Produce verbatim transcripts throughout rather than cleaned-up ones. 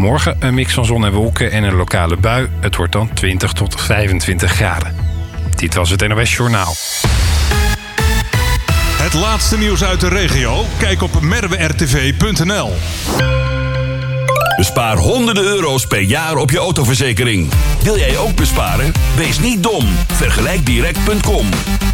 Morgen een mix van zon en wolken en een lokale bui. Het wordt dan twintig tot vijfentwintig graden. Dit was het N O S Journaal. Het laatste nieuws uit de regio? Kijk op merwe r t v punt n l. Bespaar honderden euro's per jaar op je autoverzekering. Wil jij ook besparen? Wees niet dom. vergelijk direct punt com.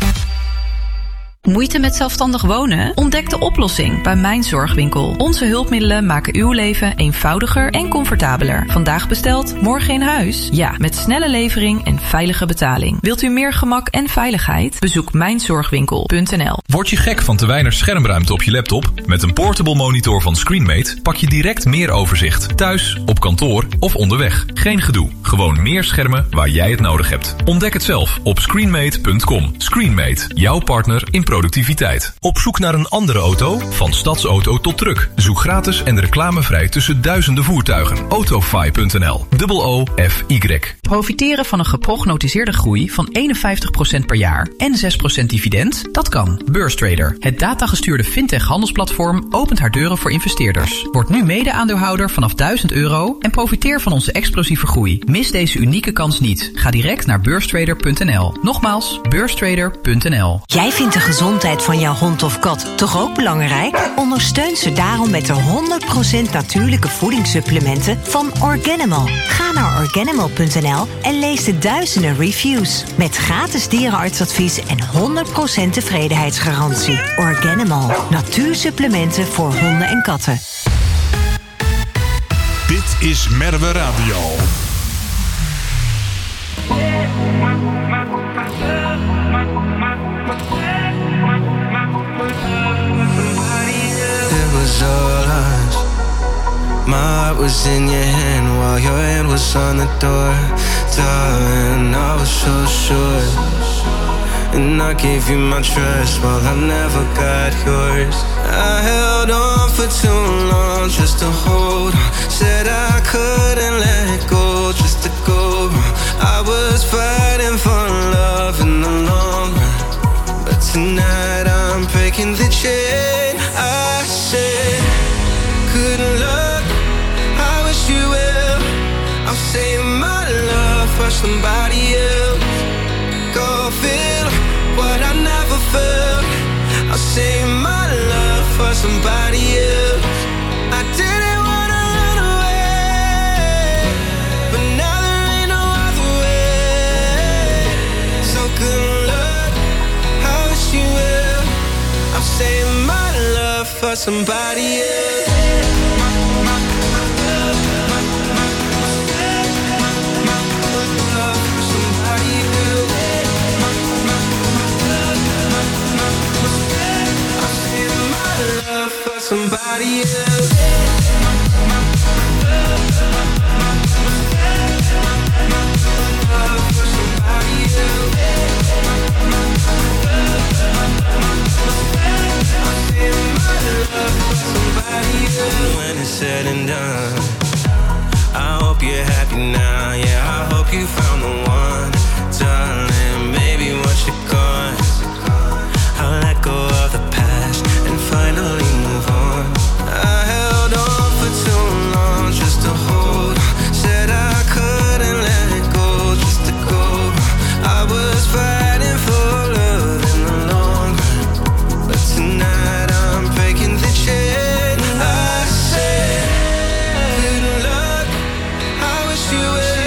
Moeite met zelfstandig wonen? Ontdek de oplossing bij Mijn Zorgwinkel. Onze hulpmiddelen maken uw leven eenvoudiger en comfortabeler. Vandaag besteld, morgen in huis? Ja, met snelle levering en veilige betaling. Wilt u meer gemak en veiligheid? Bezoek mijn zorgwinkel punt n l. Word je gek van te weinig schermruimte op je laptop? Met een portable monitor van Screenmate pak je direct meer overzicht. Thuis, op kantoor of onderweg. Geen gedoe. Gewoon meer schermen waar jij het nodig hebt. Ontdek het zelf op screenmate punt com. Screenmate, jouw partner in productiviteit. Op zoek naar een andere auto? Van stadsauto tot truck. Zoek gratis en reclamevrij tussen duizenden voertuigen. autofy punt n l. O O F Y. Profiteren van een geprognotiseerde groei van eenenvijftig procent per jaar en zes procent dividend? Dat kan. Beurstrader, het datagestuurde fintech handelsplatform, opent haar deuren voor investeerders. Word nu mede-aandeelhouder vanaf duizend euro en profiteer van onze explosieve groei. Mis deze unieke kans niet. Ga direct naar beurstrader punt n l. Nogmaals, beurstrader punt n l. Jij vindt de gezondheid van jouw hond of kat toch ook belangrijk? Ondersteun ze daarom met de honderd procent natuurlijke voedingssupplementen van Organimal. Ga naar organimal punt n l en lees de duizenden reviews. Met gratis dierenartsadvies en honderd procent tevredenheidsgarantie. Organimal. Natuursupplementen voor honden en katten. Dit is Merwe Radio. It was all us. My heart was in your hand while your hand was on the door. Darling, I was so sure. And I gave you my trust while I never got yours. I held on for too long just to hold on. Said I couldn't let go just to go. I was fighting for love in the long run, but tonight I'm breaking the chain. I said, good luck, I wish you well. I'm saving my love for somebody else. Go feel what I never felt. I'll save my love for somebody else. I didn't wanna run away, but now there ain't no other way. So good luck, I wish you well. I'm saving my love for somebody else. Somebody else. When it's said and done, I hope you're happy now. Yeah, I hope you found the one, darling. Maybe once you're gone, I'll let go of the past and finally move on. I held on for too long just to hold on. Said I couldn't let go just to go. I was fighting for love in the long run, but tonight I'm breaking the chain. I said, good luck, I wish you well.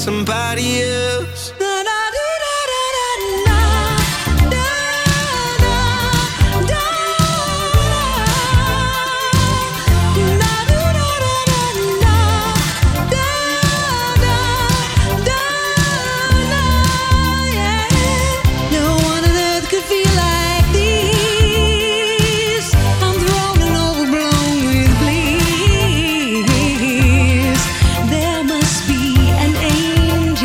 somebody else. There must be an angel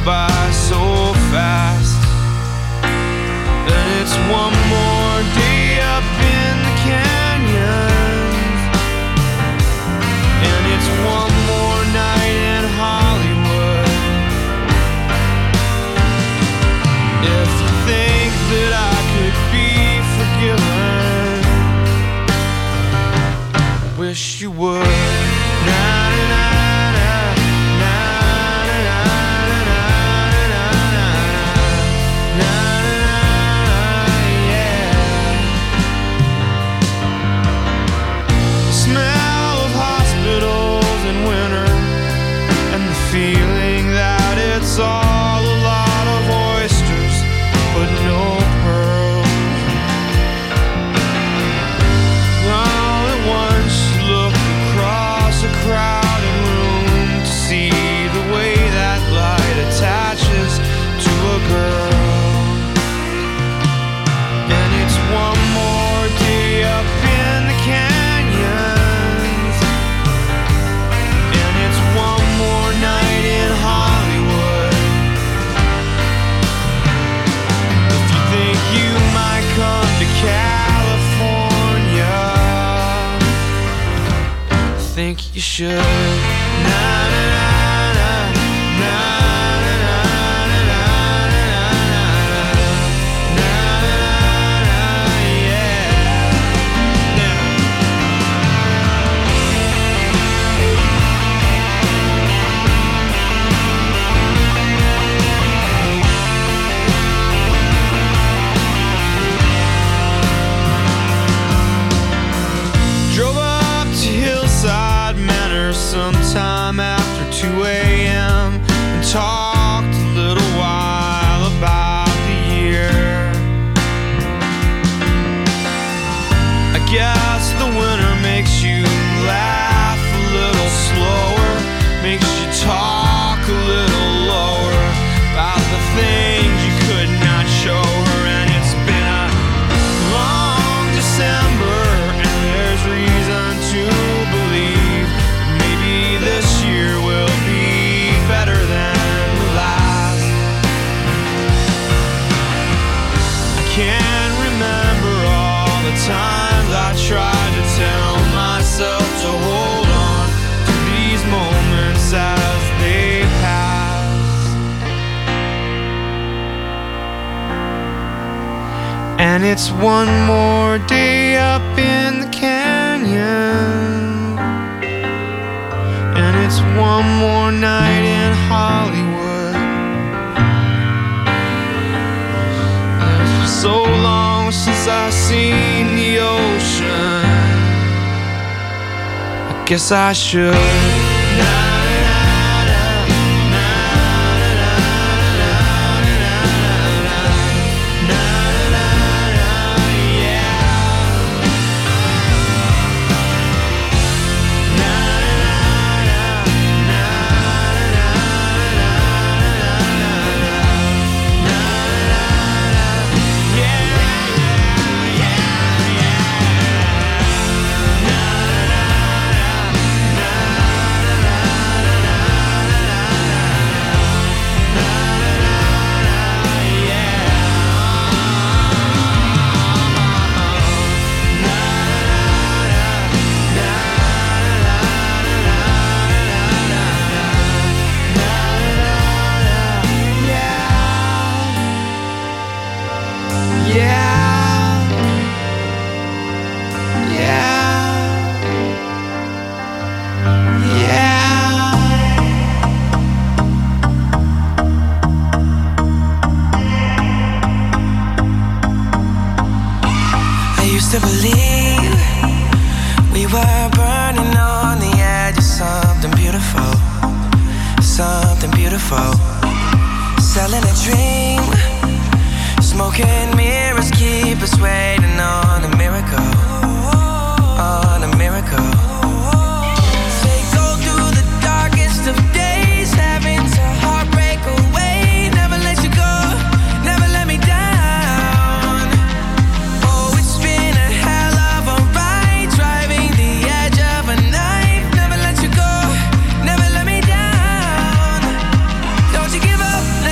by so fast. And it's one more day up in the canyons, and it's one more night in Hollywood. If you think that I could be forgiven, I wish you would. Na, na, na. Feeling that it's all a lot of oysters, but no pearls. All at once you look across a crowded room to see the way that light attaches to a girl. And it's one more day up in the canyons, and it's one more night in Hollywood. If you think you might come to California, I think you should. Na, na, na, na, na, na, na, na, na, na, na, yeah. Drove up to Hillside Manor sometime after two a.m. and talked a little while about the year. I guess the winter makes you laugh a little slower, makes you talk a little lower about the things you could not show her. And it's been a long December, and there's reason to believe maybe this year will be better than the last. I can't remember all the times I tried to tell myself to hold on to these moments as they pass. And it's one more day up in the canyon, and it's one more night in Hollywood. And it's been so long since I've seen the ocean, I guess I should. To believe we were burning on the edge of something beautiful, something beautiful. Selling a dream, smoking mirrors keep us waiting on a miracle, on a miracle. They go through the darkest of days, having to heartbreak away. Never let you go, never let me down. Never let you go, never let me down. Don't you give up.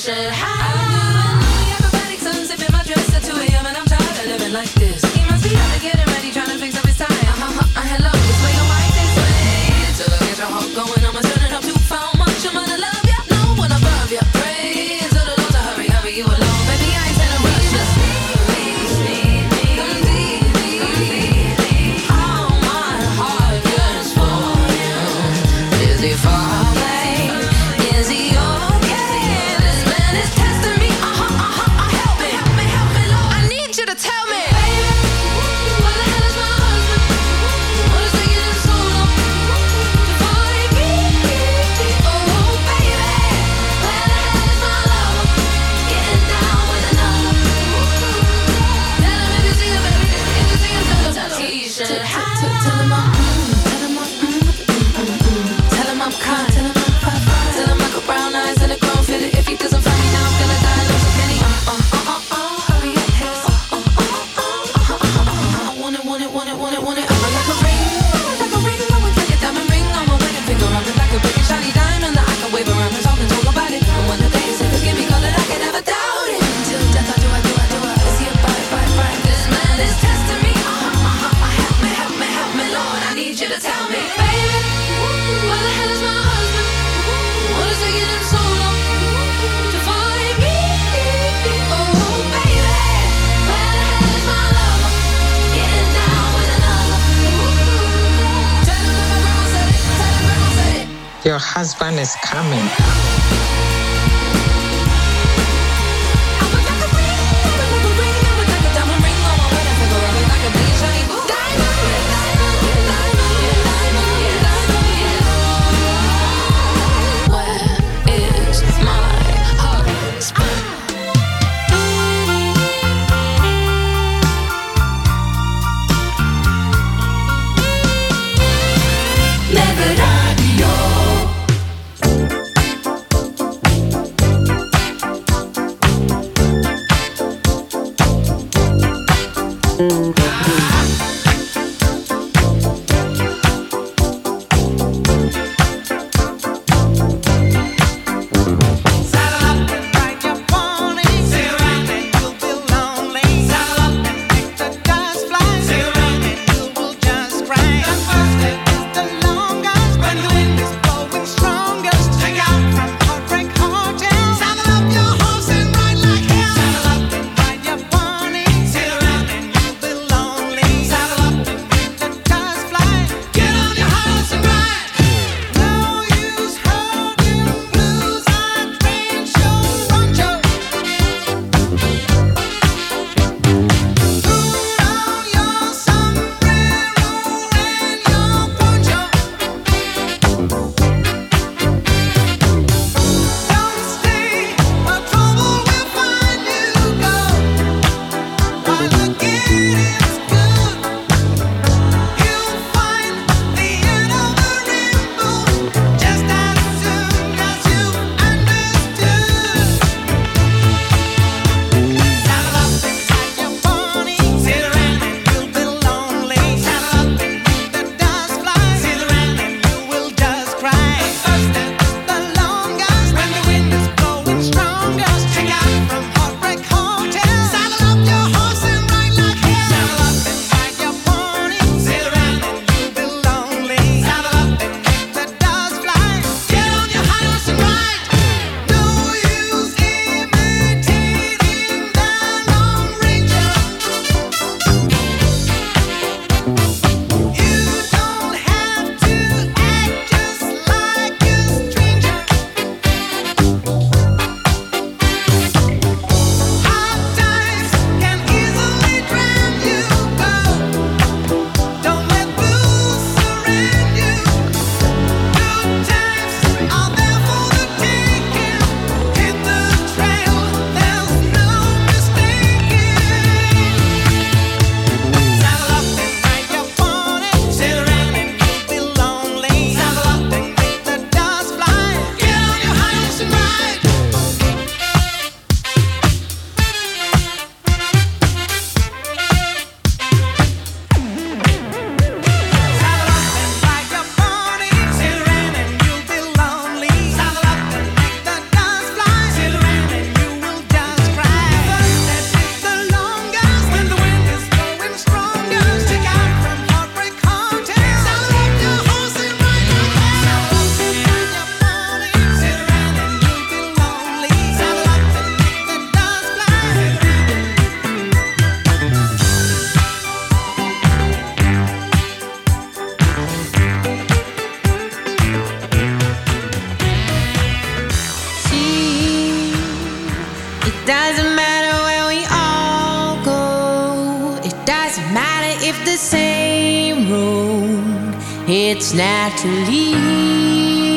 T-shirt high. I'm doing the acrobatic sun, sipping my dress at two a.m. and I'm tired of living like this. He must be out to getting ready, trying to fix up his tie. Uh-huh, uh, hello, it's way on white, they sway. Till I get your heart going, I'ma turn it up too far. Much I'm gonna love ya, no one above ya. Pray to the Lord to hurry, hurry you along. Baby, I ain't telling rush, just need me, need me, come need me, come need me. All my heart yearns for you. Is he far away? Is he okay? This man is testing me. Uh-huh, uh-huh, uh, help me, help me, help me, Lord. I need you to tell me, baby, where the hell is my husband? What is taking him so long to find me? Oh, baby, where the hell is my lover? Getting down with another. Tell him if you see him, baby, if you see him, tell him, tell him. T-shirt high. Tell him I'm, tell him I'm, tell him I'm kind, tell him I'm fine, tell him I got brown eyes and a grown fit. If he doesn't find me now, I'm gonna die. Lose a penny. Uh, uh, uh, uh, uh, hurry up, hey. Uh, uh, uh, uh, uh, uh, uh, I want it, want it, want it, want it, want it. I'm like a ring, like a ring, I would like a diamond ring on my wedding finger. I'm like a big and shiny diamond that I can wave around and talk and talk about it. And when the day is here, forgive me, 'cause I can never doubt it. Till death, I do, I do, I do. I see it, bye, bye, bye. This man is testing me. Uh-huh, uh-huh, uh, help me, help me, help me, Lord. I need you to tell me, baby, where the hell is my husband? What is taking him so long to find me? Oh, baby, where the hell is my lover? Getting down with another. Tell him that my grandma said it. Tell him grandma said it. Your husband is coming. I would like a ring, I would like a ring, I would like a diamond ring on my wedding finger. I would like a big shiny boo. Diamond, diamond, diamond, diamond, diamond. Where is my husband? Mega Radio. doesn't matter where we all go. It doesn't matter if the same road. It's naturally.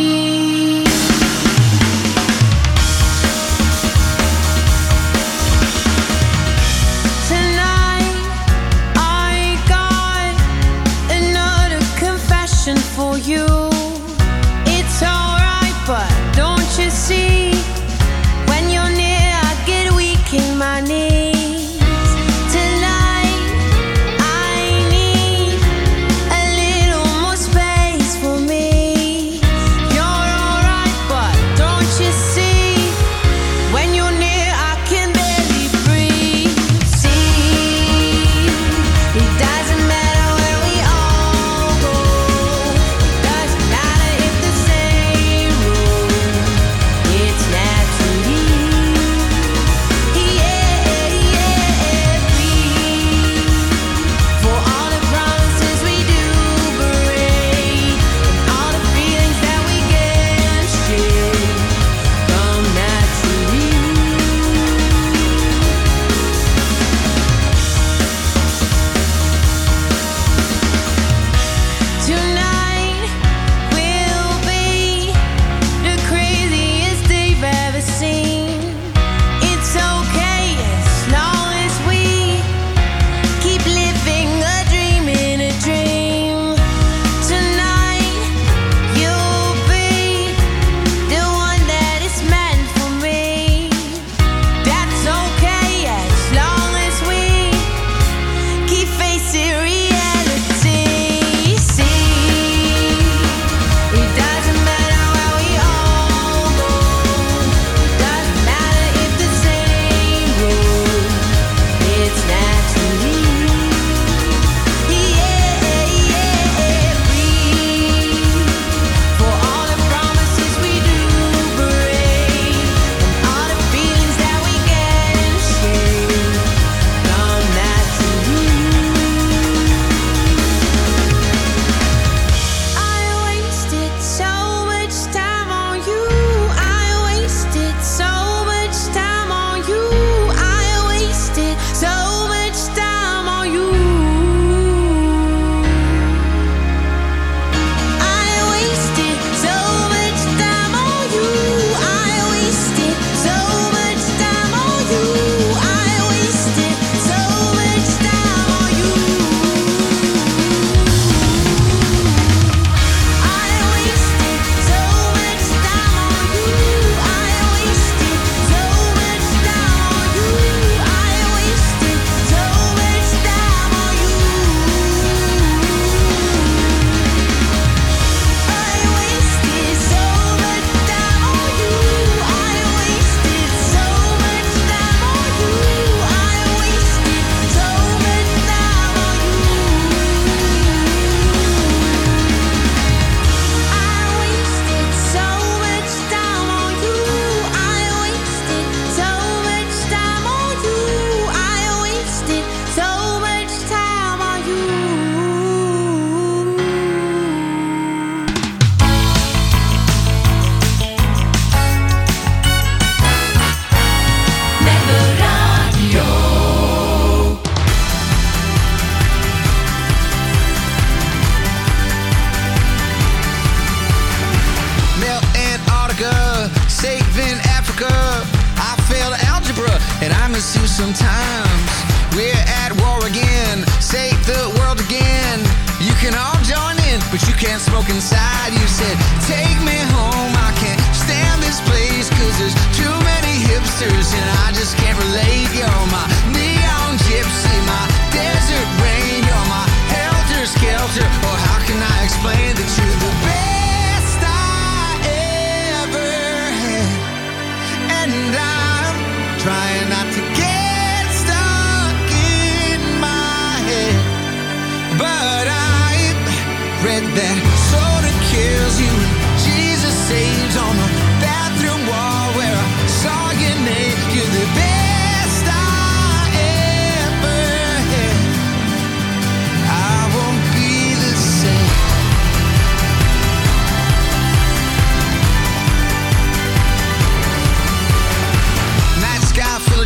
For you, it's alright, but don't you see? When you're near, I get weak in my knees. Tonight, I need a little more space for me. You're alright, but don't you see? When you're near, I can barely breathe. See, it doesn't matter where we all go. Sometimes we're at war again. Save the world again. You can all join in, but you can't smoke inside. You said, take me home. I can't stand this place, cause there's too many hipsters and I just can't relate. You're my neon gypsy, my desert rain. You're my helter-skelter. Or how can I explain that you're the best I ever had? And I'm trying not to get that soda kills you. Jesus saves on the bathroom wall where I saw your name. You're the best I ever had. I won't be the same. Night sky full of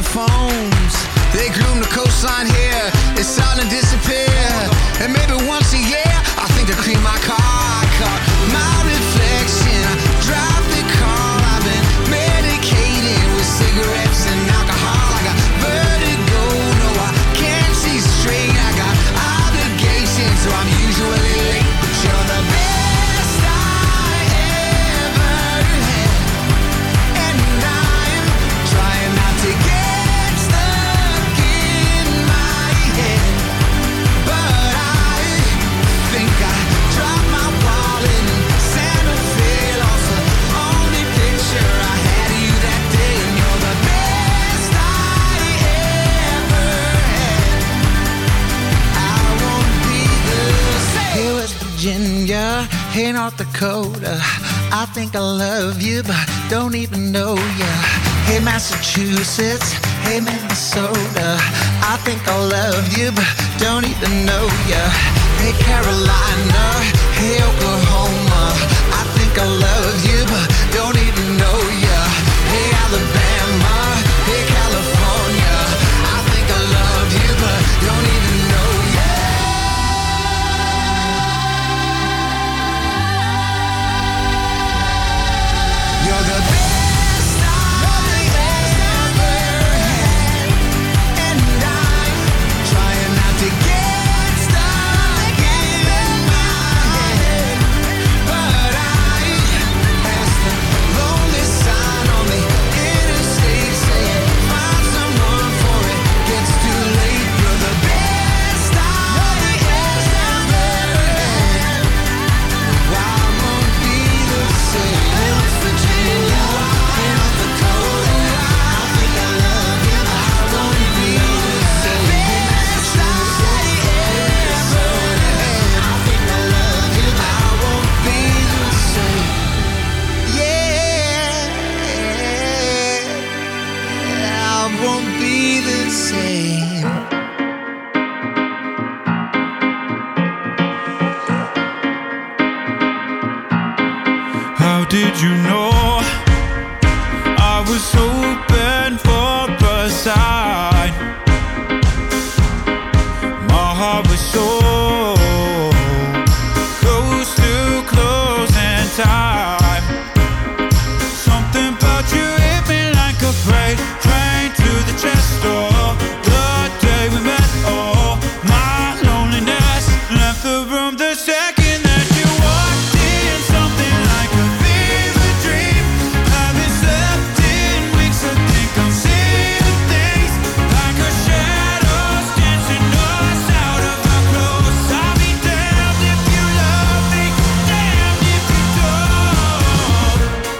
telephones. They gloom the coastline here. It's starting to disappear. And maybe once a year, I think to clean my car. I caught my reflection. I drive the car. I've been medicated with cigarettes and alcohol. I got vertigo. No, I can't see straight. I got obligations, so I'm usually late. But you're the best I ever had. And I'm trying not to get stuck in my head. But I think I dropped my wallet and Santa Fe lost the only picture I had of you that day. And you're the best I ever had. I won't be the same. Hey, West Virginia, hey, North Dakota, I think I love you, but don't even know ya. Hey, Massachusetts, hey, Minnesota, I think I love you, but don't even know ya. Hey, Carolina, hey, Oklahoma, I think I love you, but don't even know ya. Hey, Alabama, hey, California, I think I love you, but don't even know ya. You're the best I ever had, and I'm trying not to get stuck in my head. But I passed the lonely sign on the interstate saying, find someone for it gets too late. You're the best I ever had. I won't be the same. West Virginia, North Dakota, I think I love you. I won't be the same. Best I ever had. I think I love you. I won't be the same. Yeah, I won't be the same. How did you know I was open for a sign? My heart was so close to closing time. Something about you hit me like a freight train to the chest door. The day we met, oh, my loneliness left the room the second that you walked in. Something like a fever dream. Haven't slept in weeks. I think I'm seeing things like a shadows dancing us out of our clothes. I'll be damned if you love me, damned if you don't.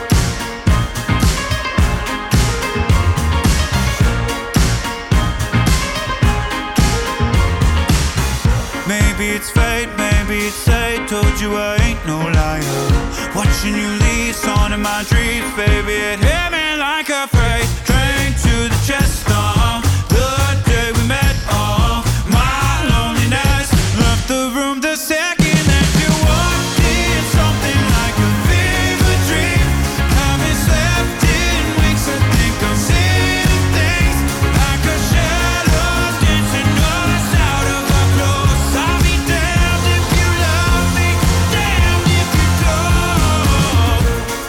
Maybe it's fate, maybe it's fate. Told you I ain't no liar. Watching you leave, on in my dreams, baby. It hit me like a freight train to the chest. Uh, the day we met, oh, my loneliness left the room the second that you walked in. Something like a fever dream. Haven't slept in weeks. I think I'm seeing things like a shadow dancing us out of our clothes. I'll be damned if you love me, damned if you don't.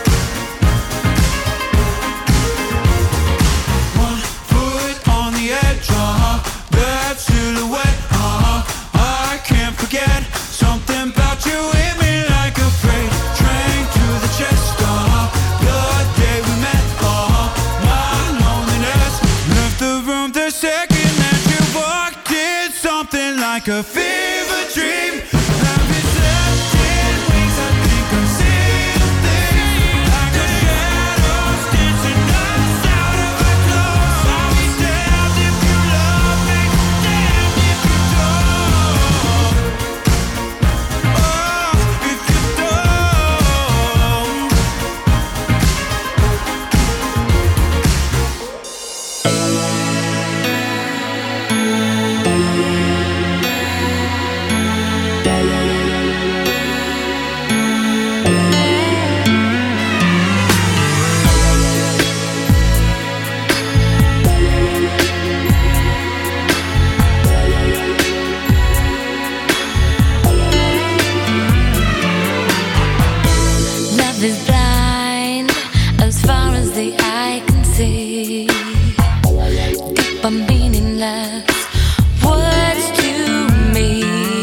One foot on the edge, uh-huh. That silhouette, uh-huh. I can't forget. Something about you hit me like a freight train to the chest, uh-huh. The day we met, uh-huh. My loneliness left the room the second that you walked in. Something like a fever dream. Haven't slept in weeks. I think I'm seeing things like a shadows dancing us out of our clothes. I'll be damned if you love me, damned if you don't. Oh, if you don't. the eye can see. Deep but meaningless words to me.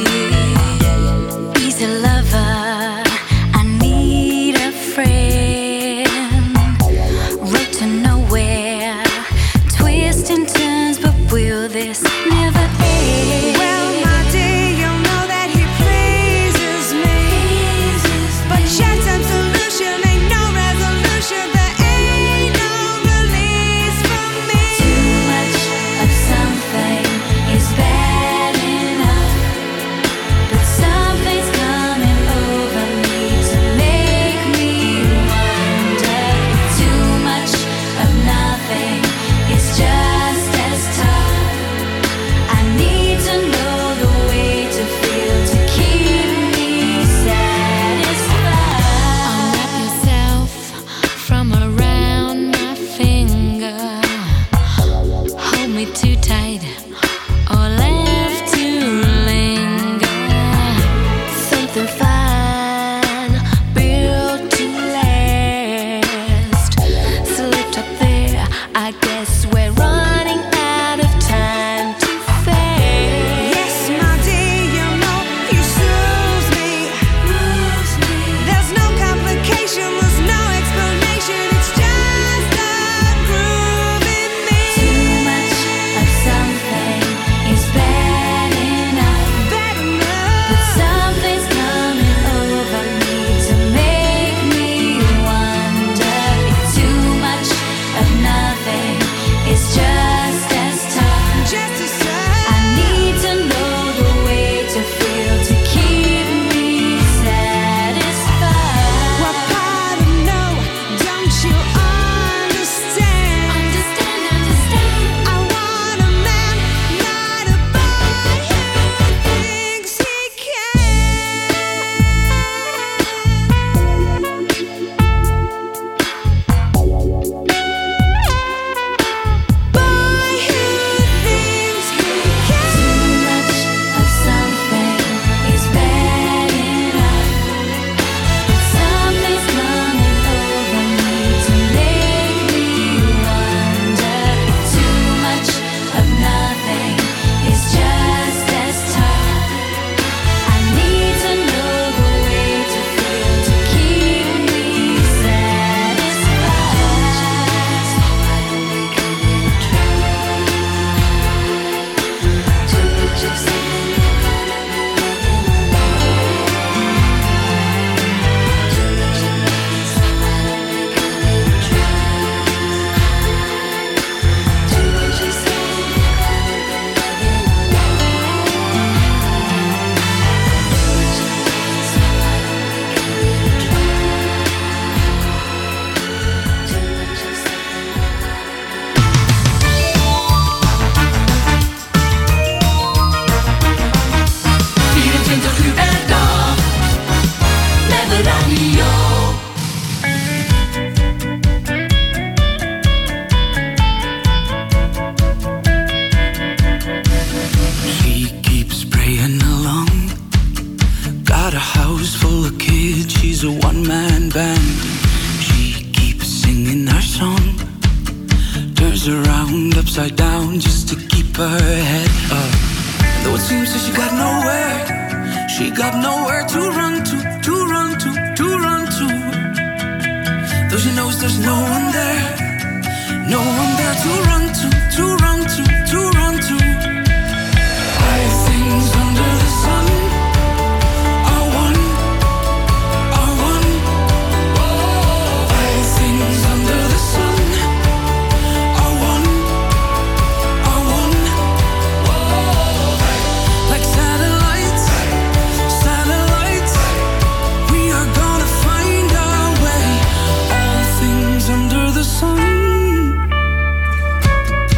Easy lover, I need a friend. Road to nowhere, twists and turns, but will this never end? Well, my dear, you know that he pleases me, but short-term solution ain't no resolution. There ain't no release from me. Too much of something is bad enough, but something's coming over me to make me wonder. Too much of nothing is just as tough. I need to know the way to feel to keep me satisfied. Unwrap yourself from around my finger. Hold me too tight or left to linger. Something fine, built to last. Slipped up there, I guess we're running out of time too fast. Yes, my dear, you know you soothe me. There's no complication, there's no explanation. It's just a groove in me. Too much of something is bad enough, Bad but enough. something's coming over me to make me wonder. If too much of nothing is just as tough, Just a I need to know the way to feel to keep me satisfied. Well, pardon, no, don't you understand? Understand, understand. I want a man, not a boy who thinks he can. Boy who thinks he can. Too much of something is bad enough, but something's coming over me to make me wonder. If too much of nothing is just as tough, I need to know the way to feel to keep me vierentwintig uur per dag met de radio. She keeps praying along. Got a house full of kids, she's a one-man band. She keeps singing her song. Turns around upside down just to keep her head up. Though it seems that she got nowhere, she got nowhere to run to, to run to, to run to. Though she knows there's no one there, no one there to run to, to run to, to run to. All things under the sun are one, are one. All things under the sun are one, are one. Like satellites, satellites, we are gonna find our way. All things under the sun.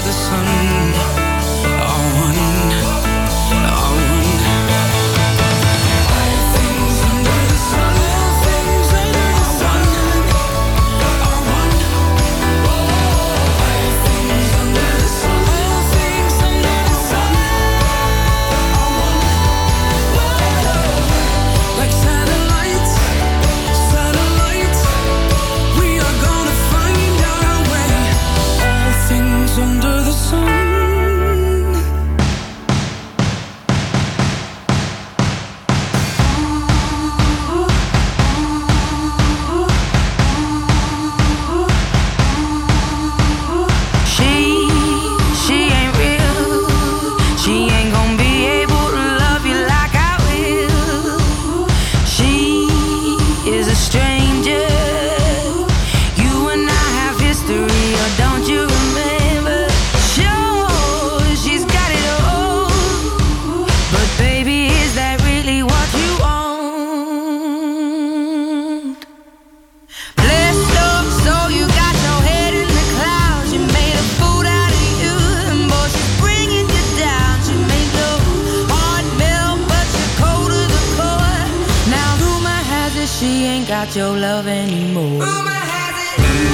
the sun are one, are one. All things under the sun, all things under the sun are one. All things under the sun, all things under the sun are one. Like satellites, satellites, we are gonna find our way. All things under the sun. She, she ain't real. She ain't gonna be able to love you like I will. She is a stranger. You and I have history, or don't you remember? Sure, she's got it all. But baby, is that really what you want? Bless your soul, you got your head in the clouds. You made a fool out of you, and boy, she's bringing you down. She made your heart melt, but you're cold to the core. Now rumor has it she ain't got your love anymore. Rumor has it.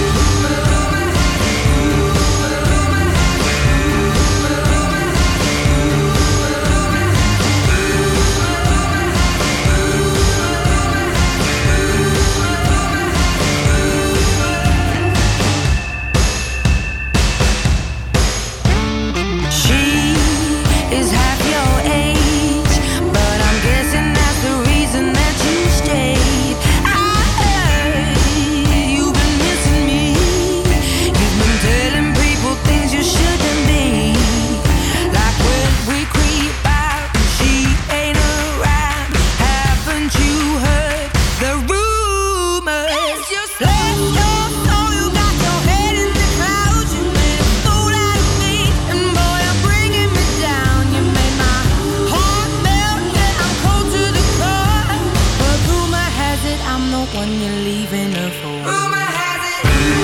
She is half your age, but I'm guessing that's the reason that you stayed. I heard you've been missing me. You've been telling people things you shouldn't be. Like when we creep out and she ain't around. Haven't you heard the rumors? Just let your soul, you got your head in the clouds. You made a fool out of me, and boy, you're bringing me down. You made my heart melt, yeah, I'm cold to the core. But rumor has it I'm the one you're leaving her for. Rumor has it.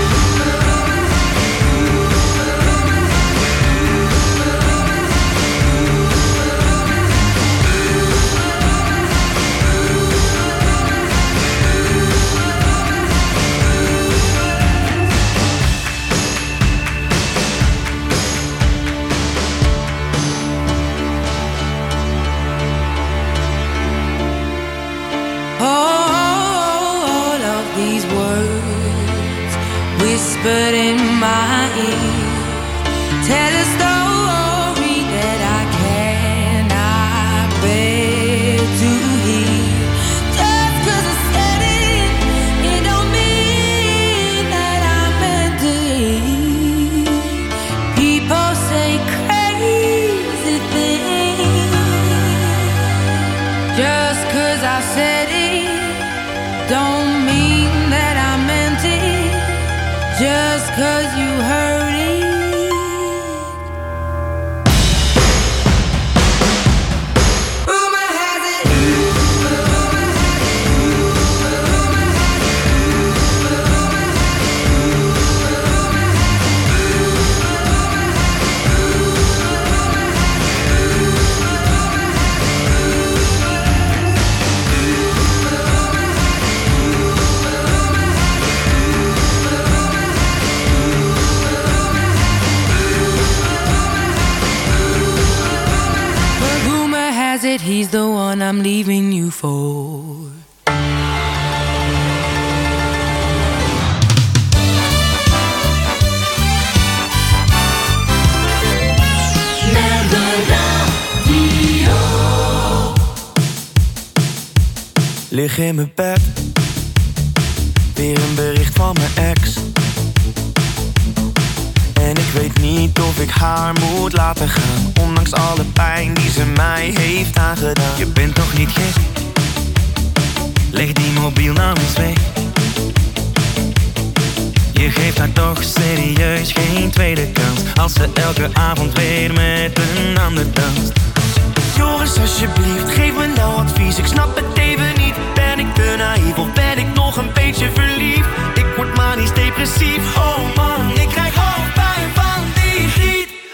All of these words whispered in my ear tell a story that I cannot bear to hear. Just 'cause I said it, it don't mean that I meant it. People say crazy things. Just 'cause I said it don't mean that I meant it. Just 'cause you heard it. Rumor has it. But rumor has it he's the one I'm leaving you for. Lig in mijn bed, weer een bericht van mijn ex. En ik weet niet of ik haar moet laten gaan, ondanks alle pijn die ze mij heeft aangedaan. Je bent toch niet gek? Leg die mobiel nou eens weg. Je geeft haar toch serieus geen tweede kans, als ze elke avond weer met een ander danst. Joris, alsjeblieft, geef me nou advies. Ik snap het even niet. Ben ik te naïef of ben ik nog een beetje verliefd? Ik word manisch depressief. Oh man, ik krijg hoofdpijn van die giet.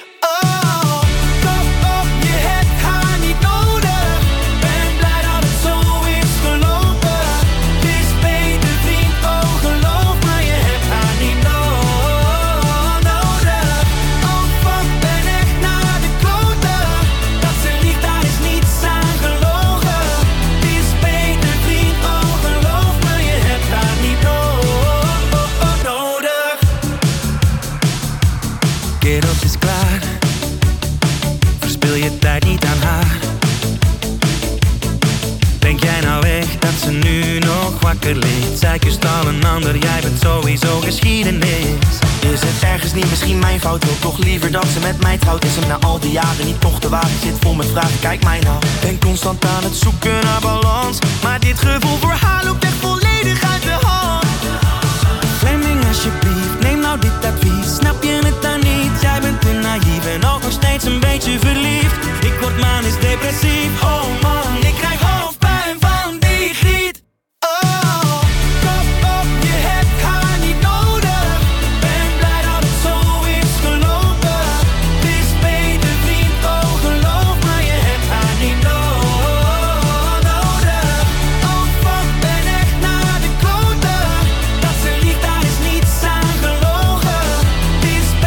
is klaar. Verspil je tijd niet aan haar. Denk jij nou echt dat ze nu nog wakker ligt? Zij kust al een ander, jij bent sowieso geschiedenis. Is het ergens niet misschien mijn fout? Wil toch liever dat ze met mij trouwt? Is hem na al die jaren niet toch te wagen? Zit vol met vragen, kijk mij nou. Ben constant aan het zoeken naar balans, maar dit gevoel voor haar loopt echt volledig uit de hand. Fleming, alsjeblieft, neem nou dit advies. Snap je het dan niet? Jij bent te naïef en ook nog steeds een beetje verliefd. Ik word manisch depressief, oh man, ik krijg hoofdpijn van die griet. Oh, kop op, je hebt haar niet nodig. Ben blij dat het zo is gelopen. Het is beter vriend, oh geloof me, je hebt haar niet nodig. Oh fuck, ben echt naar de kloten. Dat ze liegt, daar is niets aan gelogen. Het is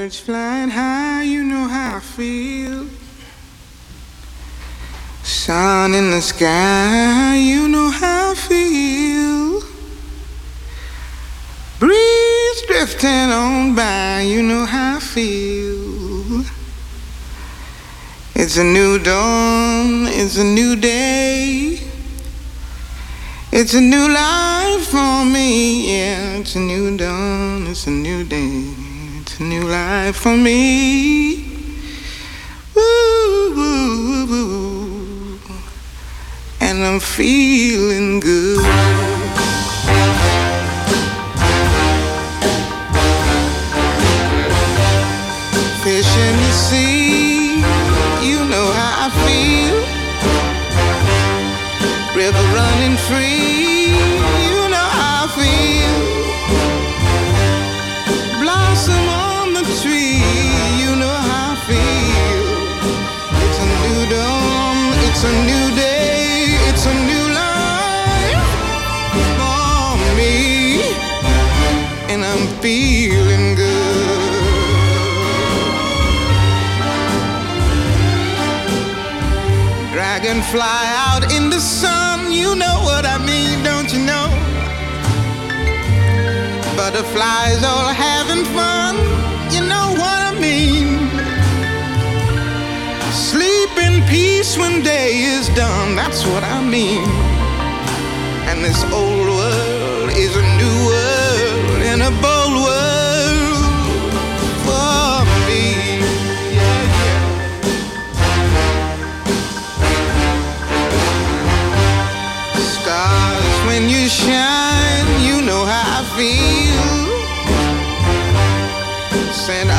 Birds flying high, you know how I feel. Sun in the sky, you know how I feel. Breeze drifting on by, you know how I feel. It's a new dawn, it's a new day. It's a new life for me, yeah. It's a new dawn, it's a new day. It's a new life for me. Woo, woo, woo, woo. And I'm feeling good. Fish in the sea, you know how I feel. River running free, you know how I feel. Blossom on the tree, you know how I feel. It's a new dawn, it's a new day, it's a new life for me. And I'm feeling good. Dragonfly out in the sun, you know what I mean, don't you know? Butterflies all having fun, you know what I mean. Sleep in peace when day is done, that's what I mean. And this old world is a new world and a bold world for me. Stars, when you shine, you know how I feel. Said